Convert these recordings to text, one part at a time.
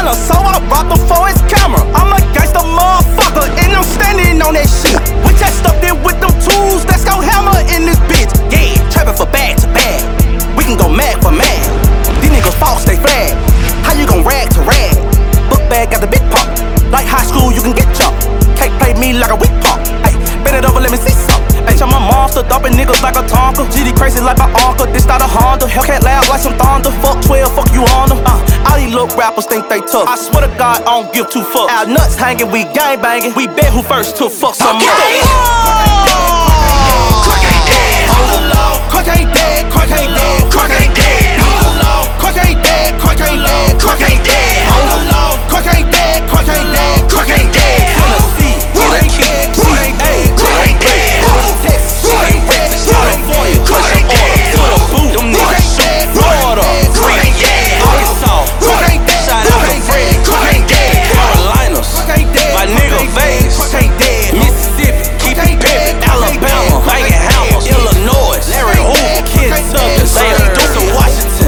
Montana, so I robbed him for his camera. I'm a gangsta motherfucker, and I'm standing on that shit. We just stuffed it with them tools, let's go hammer in this bitch. Yeah, trapping for bag to bag. We can go mad for mad. These niggas false, they flag. How you gon' rag to rag? Book bag got the big pop. Like high school, you can get jumped. Can't play me like a weak pop. Ay, bend it over, let me see some. Ay, I'm a monster, dumping niggas like a Tonka. GD crazy like my uncle, this not a Honda. Hellcat loud like some thunder. Fuck 12, fuck you Honda. All these little rappers think they tough. I swear to God, I don't give two fucks. Our nuts hanging, we gang banging. We bet who first to fuck some more. Crack ain't dead. Crack ain't dead. Crack ain't dead. Crack ain't dead. Crack ain't dead. Crack ain't dead. Crack ain't dead. Crack ain't dead. Crack ain't dead. Crack ain't dead. Tennessee, crack ain't dead. Crack ain't dead. Crack ain't dead. Texas, crack ain't dead. California, crack ain't dead. To the boot, them niggas shoot. Florida, crack ain't dead. Arkansas, crack ain't dead. Shout out to Fred, crack ain't dead. Carolinas, my nigga Vegas, crack ain't dead. Mississippi, keep it pimpin'. Alabama, bangin' hammers. Illinois, Larry Hoover, Kentucky, Doosan, Washington.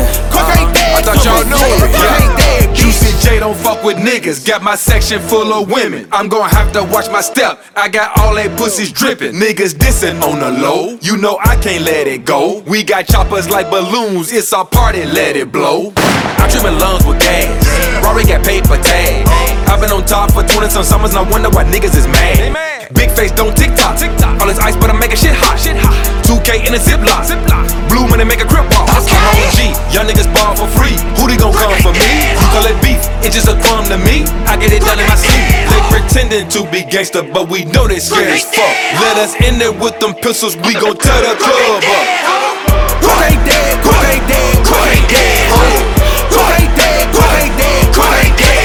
I thought y'all knew it. Yeah. Juicy J don't fuck with niggas. Got my section full of women. I'm gonna have to watch my step. I got all they pussies drippin'. Niggas dissing on the low. You know I can't let it go. We got choppers like balloons. It's our party, let it blow. I'm trippin' lungs with gas. Rory got paper tag. I've been on top for 20 some summers and I wonder why niggas is mad. Big face don't TikTok. All this ice but I'm making shit hot. 2K in a Ziploc. Blue money make a crib walk. I'm OG. Y'all niggas ball for free. Who they gon' come for me? You call it beef, it's just a crumb to me. I get it done in my sleep. They pretending to be gangsta, but we know they scared as fuck. Let us in there with them pistols, we gon' tear the club up. Crack ain't dead, crack ain't dead, crack ain't dead. Crack ain't dead, crack ain't dead, crack ain't dead.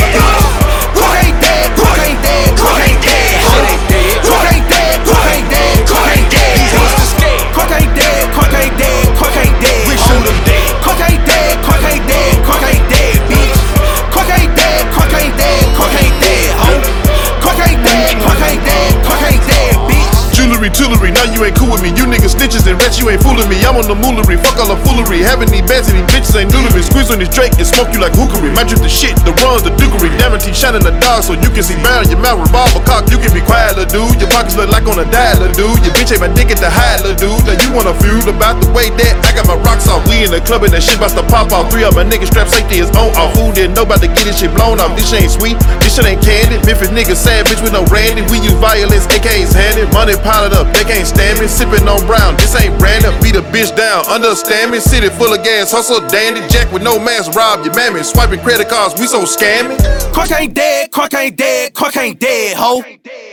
Crack ain't dead, crack ain't dead, crack ain't dead. Crack ain't dead, crack ain't dead, crack ain't dead. Crack ain't dead, crack ain't dead, crack ain't dead. We shoot them dead. Crack ain't dead, crack ain't dead, crack ain't dead, bitch. Crack ain't dead, crack ain't dead, crack ain't dead, ho. Crack ain't dead, crack ain't dead, crack ain't dead, bitch. Jewelry, now you ain't cool with me. You niggas snitches and rats, you ain't fooling me. I'm on the moolery, fuck all the foolery. Having these bands and these bitches ain't new to me. Squeeze on this Drake and smoke you like hookery. Might drip the shit, the runs, the dookery. Diamond shining the dog so you can see barrel. Your mouth revolver cock, you can be quiet, little dude. Your pockets look like on a dial, little dude. Your bitch ain't my dick at the high, little dude. Now you wanna feud about the way that I got my rocks off. We in the club and that shit about to pop off. 3 of my niggas strap safety is on off. Food didn't know about to get this shit blown off. This shit ain't sweet, this shit ain't candy. Memphis niggas sad bitch with no Randy. We use violence, AKs handed. Money piled up, they can't stand me. Sipping on brown, this ain't Brandon. Beat a bitch down, understand me. City full of gas, hustle dandy. Jack with no mask, rob your mammy. Swiping credit cards, we so scammy. Crack ain't dead, crack ain't dead, crack ain't dead, ho.